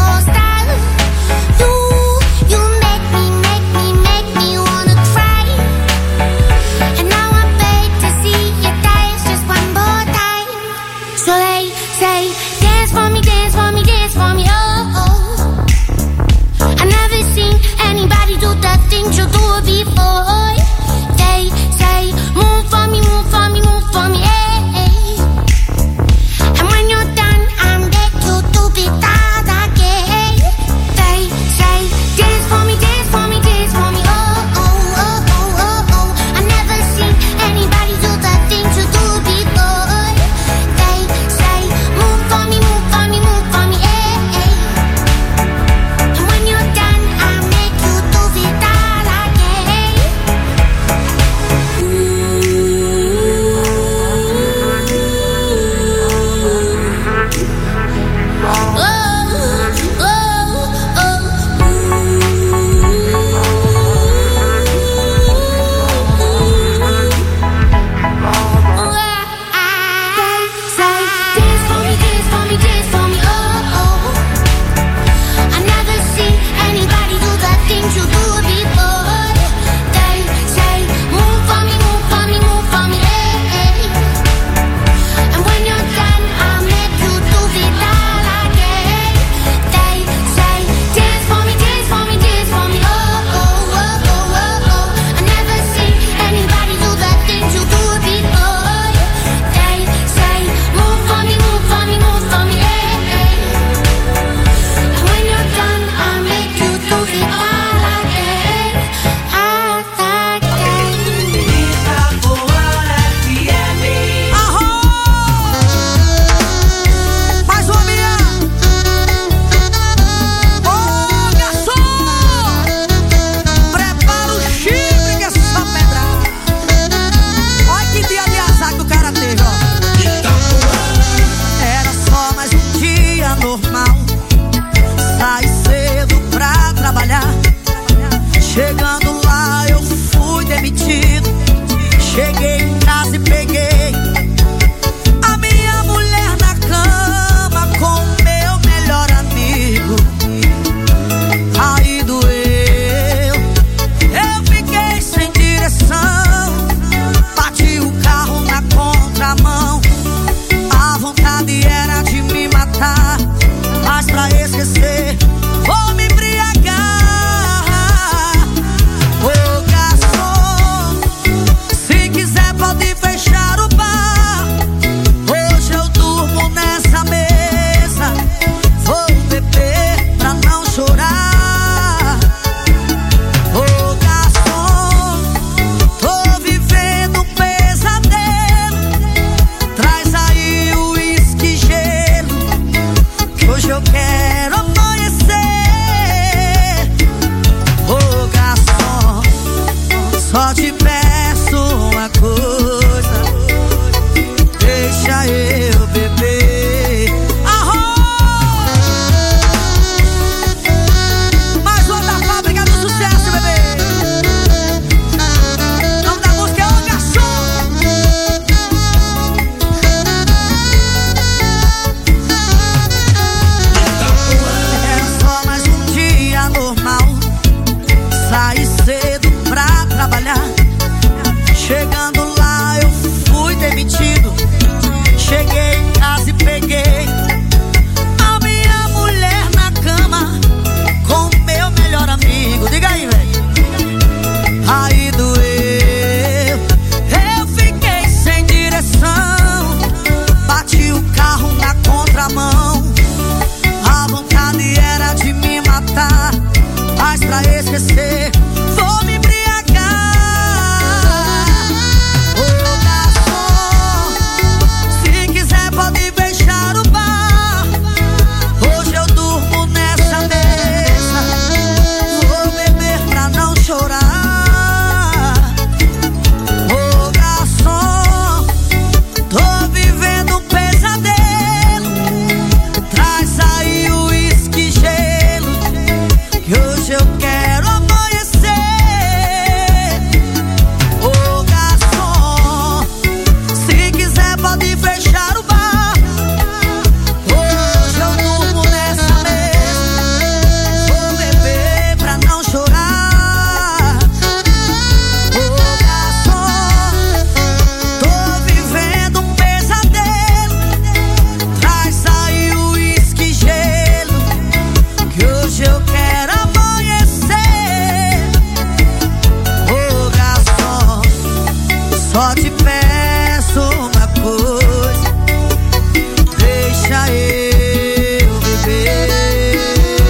te peço uma coisa, deixa eu beber.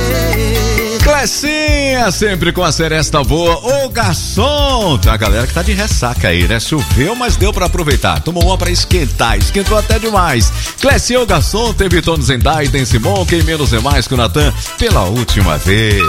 Clecinha, sempre com a seresta boa. Ô garçom, tem a galera que tá de ressaca aí, né? Choveu, mas deu pra aproveitar. Tomou uma pra esquentar, esquentou até demais. Clecinha, o garçom, teve Tony Zendai, tem Simon, quem menos é mais que o Natan, pela última vez.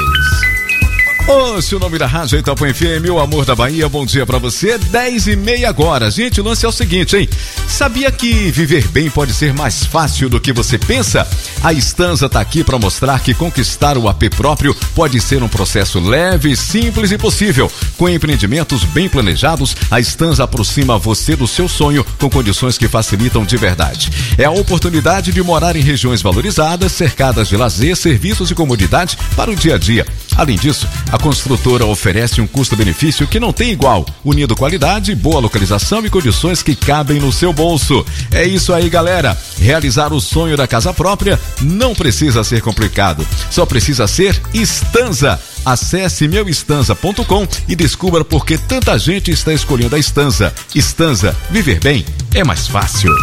Ouça o nome da rádio Itapuã FM, o amor da Bahia, bom dia pra você, 10h30 agora. Gente, o lance é o seguinte, hein? Sabia que viver bem pode ser mais fácil do que você pensa? A Estanza tá aqui pra mostrar que conquistar o AP próprio pode ser um processo leve, simples e possível. Com empreendimentos bem planejados, a Estanza aproxima você do seu sonho com condições que facilitam de verdade. É a oportunidade de morar em regiões valorizadas, cercadas de lazer, serviços e comodidade para o dia a dia. Além disso, a construtora oferece um custo-benefício que não tem igual, unindo qualidade, boa localização e condições que cabem no seu bolso. É isso aí, galera. Realizar o sonho da casa própria não precisa ser complicado, só precisa ser Estanza. Acesse meuestanza.com e descubra por que tanta gente está escolhendo a Estanza. Estanza, viver bem é mais fácil.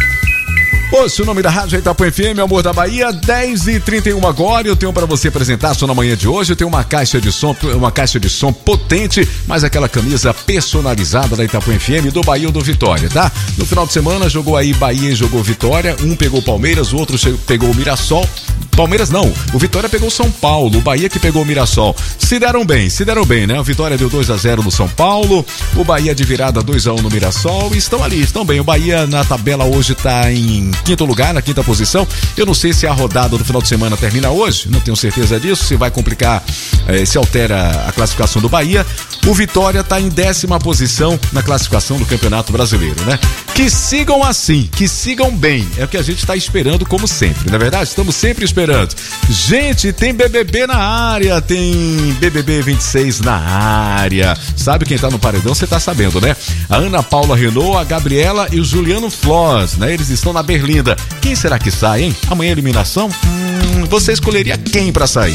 Ouça o nome da rádio Itapuã FM, Amor da Bahia, 10h31 agora. Eu tenho para você apresentar só na manhã de hoje. Eu tenho uma caixa de som potente, mas aquela camisa personalizada da Itapuã FM, do Bahia ou do Vitória, tá? No final de semana jogou aí Bahia e jogou Vitória. Um pegou o Palmeiras, o outro pegou o Mirassol. Palmeiras não, o Vitória pegou o São Paulo, o Bahia que pegou o Mirassol. Se deram bem, né? O Vitória deu 2-0 no São Paulo, o Bahia de virada 2-1 no Mirassol, e estão ali, estão bem. O Bahia na tabela hoje tá em quinto lugar, na quinta posição. Eu não sei se a rodada do final de semana termina hoje, não tenho certeza disso, se vai complicar, se altera a classificação do Bahia. O Vitória tá em 10ª posição na classificação do Campeonato Brasileiro, né? Que sigam assim, que sigam bem, é o que a gente tá esperando como sempre, não é verdade? Estamos sempre esperando. Gente, tem BBB na área, tem BBB 26 na área. Sabe quem tá no paredão? Você tá sabendo, né? A Ana Paula Renault, a Gabriela e o Juliano Floss, né? Eles estão na Berlinda. Quem será que sai, hein? Amanhã a eliminação? Você escolheria quem pra sair?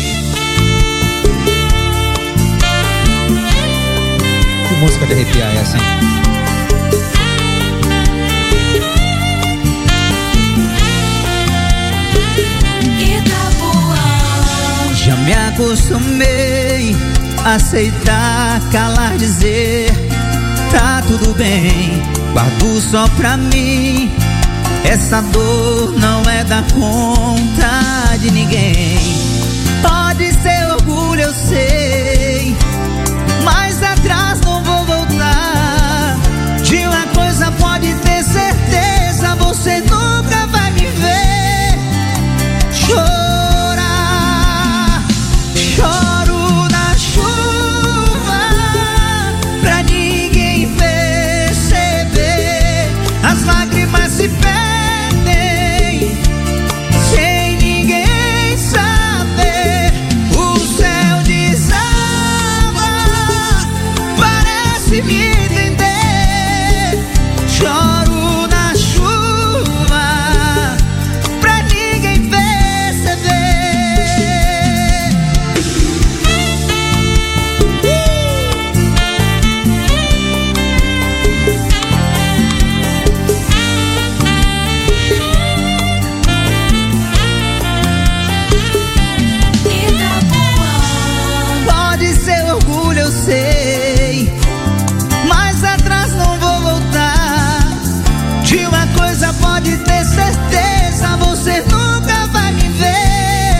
Que música de arrepiar é essa, hein? Já me acostumei a aceitar, calar, dizer tá tudo bem, guardo só pra mim. Essa dor não é da conta de ninguém. Pode ser orgulho, eu sei, mas atrás não vou voltar. De uma coisa pode ter certeza, você nunca vai me ver chorar. Choro na chuva pra ninguém perceber. As lágrimas se perdem sem ninguém saber. O céu desaba, parece me entender. Choro na chuva pra ninguém perceber. Pode ser orgulho, eu sei, mas atrás não vou voltar. De uma coisa pode ter certeza, você nunca vai me ver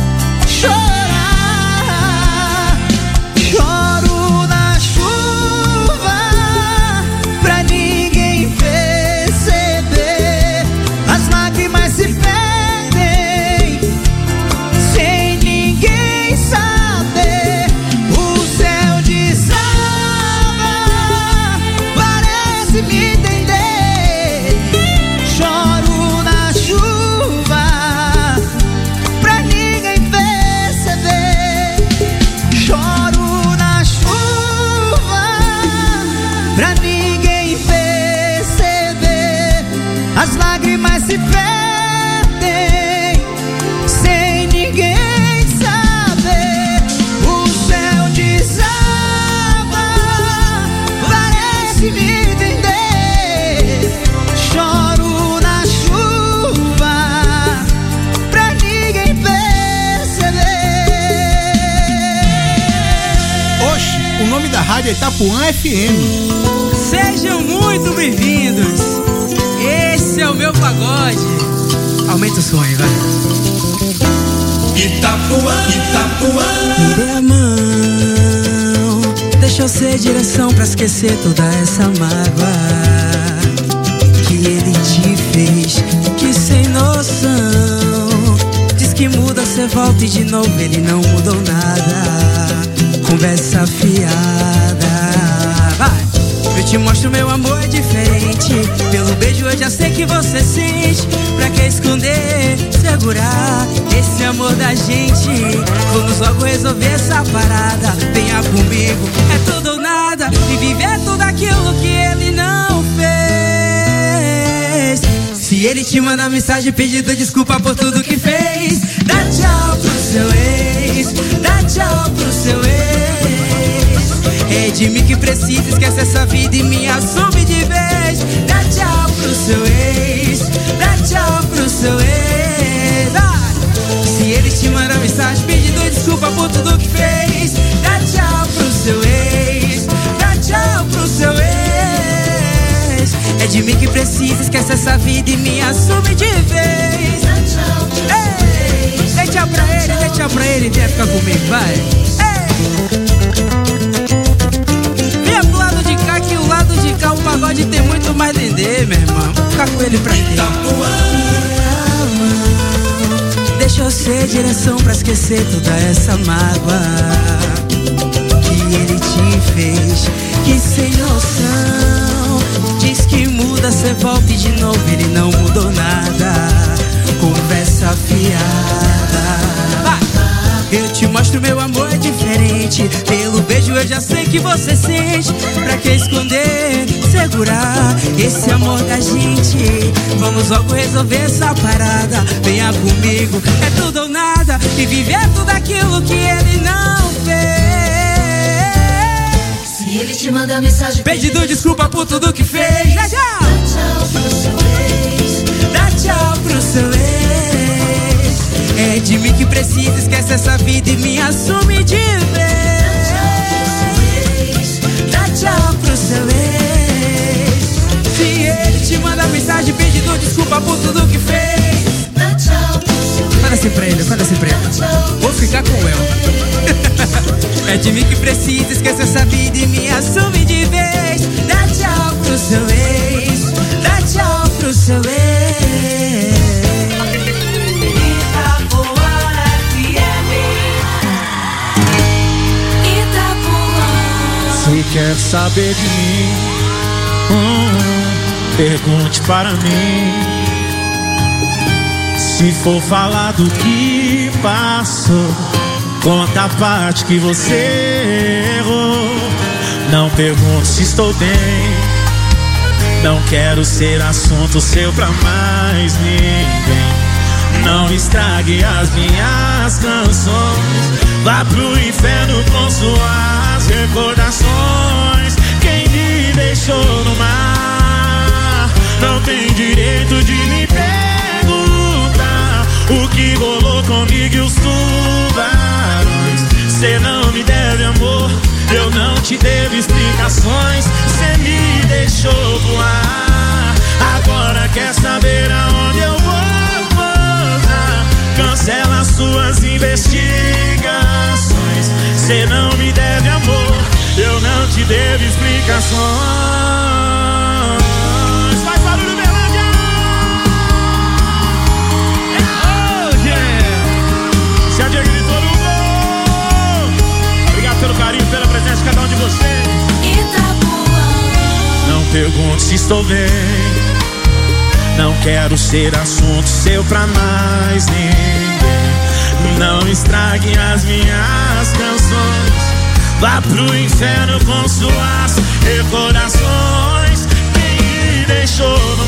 chorar. Choro na chuva pra ninguém perceber. As lágrimas se perdem sem ninguém saber. O céu desaba, parece me entender. Choro na chuva pra ninguém perceber. Choro na chuva pra ninguém perceber. As lágrimas se perdem sem ninguém saber. O céu desaba, parece me entender. Rádio Itapuã FM. Sejam muito bem-vindos. Esse é o meu pagode. Aumenta o som aí, vai. Itapuã, Itapuã. Me dê a mão, deixa eu ser direção pra esquecer toda essa mágoa que ele te fez, que sem noção. Diz que muda, cê volta e de novo ele não mudou nada. Conversa fiada, vai. Eu te mostro meu amor é diferente. Pelo beijo eu já sei que você sente. Pra que esconder, segurar esse amor da gente? Vamos logo resolver essa parada. Venha comigo, é tudo ou nada. E viver tudo aquilo que ele não fez. Se ele te manda mensagem pedindo desculpa por tudo que fez, dá tchau pro seu ex, dá tchau pro seu ex. É de mim que precisa, esquece essa vida e me assume de vez. Dá tchau pro seu ex, dá tchau pro seu ex. Se ele te manda mensagem pedindo desculpa por tudo que fez, dá tchau pro seu ex, dá tchau pro seu ex. É de mim que precisa, esquece essa vida e me assume de vez. Dá tchau pro seu ex. Dê tchau pra ele, dê tchau pra ele, vem ficar comigo, vai. Que o lado de cá o pagode tem muito mais dendê, meu irmão. Vou ficar com ele pra dentro. Deixa eu ser direção pra esquecer toda essa mágoa que ele te fez, que sem noção. Diz que muda, cê volta e de novo ele não mudou nada. Conversa fiada. Eu te mostro meu amor é diferente. Pelo beijo eu já sei que você sente. Pra que esconder, segurar esse amor da gente? Vamos logo resolver essa parada. Venha comigo, é tudo ou nada. E viver tudo aquilo que ele não fez. Se ele te manda mensagem pedindo desculpa por tudo que fez, dá tchau. Dá tchau pro seu ex, dá tchau pro seu ex. É de mim que precisa, esquece essa vida e me assume de vez. Dá tchau pro seu ex. Se ele te manda mensagem pedindo desculpa por tudo que fez, dá tchau pro seu ex. Fala assim pra ele, fala assim pra ele. Vou ficar com ela. É de mim que precisa, esquece essa vida e me assume de vez. Dá tchau pro seu ex, dá tchau pro seu ex. Se quer saber de mim, pergunte para mim. Se for falar do que passou, conta a parte que você errou. Não pergunte se estou bem, não quero ser assunto seu pra mais ninguém. Não estrague as minhas canções, vá pro inferno com suas recordações. Quem me deixou no mar não tem direito de me perguntar o que rolou comigo e os tubarões. Cê não me deve amor, eu não te devo explicações. Cê me deixou voar, agora quer saber aonde eu vou. Cancela suas investigações. Cê não me deve amor, eu não te devo explicações. Faz barulho, Berlândia! Oh, yeah! Se a Dia gritou no gol. Obrigado pelo carinho, pela presença de cada um de vocês. Não pergunte se estou bem, não quero ser assunto seu pra mais ninguém. Não estrague as minhas canções, vá pro inferno com suas recordações. Quem me deixou no